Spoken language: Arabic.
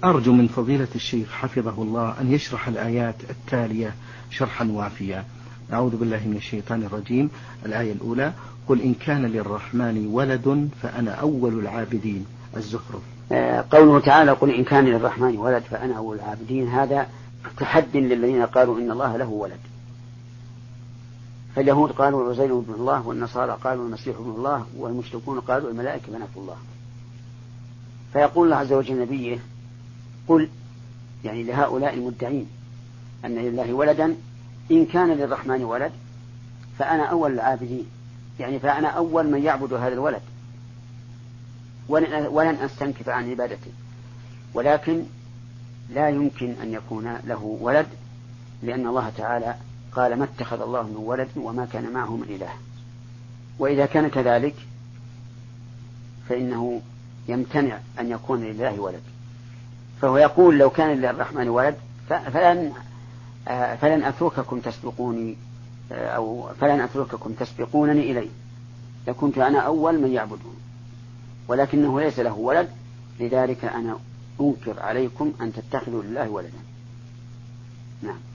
أرجو من فضيلة الشيخ حفظه الله أن يشرح الآيات التالية شرحا وافيا. أعوذ بالله من الشيطان الرجيم. الآية الأولى: قل إن كان للرحمن ولد فأنا أول العابدين. الزخرف. قوله تعالى: قل إن كان للرحمن ولد فأنا أول العابدين، هذا تحد للذين قالوا إن الله له ولد. فاليهود قالوا عزير ابن الله، والنصارى قالوا المسيح ابن الله، والمشركون قالوا الملائكة بنات الله. فيقول الله عز وجل نبيه: قل، يعني لهؤلاء المدعين أن لله ولدا، إن كان للرحمن ولد فأنا أول العابدين، يعني فأنا أول من يعبد هذا الولد، ولن أستنكف عن عبادته. ولكن لا يمكن أن يكون له ولد، لأن الله تعالى قال: ما اتخذ الله من ولد وما كان معه من إله. وإذا كان كذلك فإنه يمتنع أن يكون لله ولد. فهو يقول: لو كان للرحمن ولد فلن أترككم تسبقوني، أو فلن أترككم تسبقونني إليه، لكنت أنا أول من يعبدون، ولكنه ليس له ولد، لذلك أنا أنكر عليكم أن تتخذوا لله ولدا. نعم.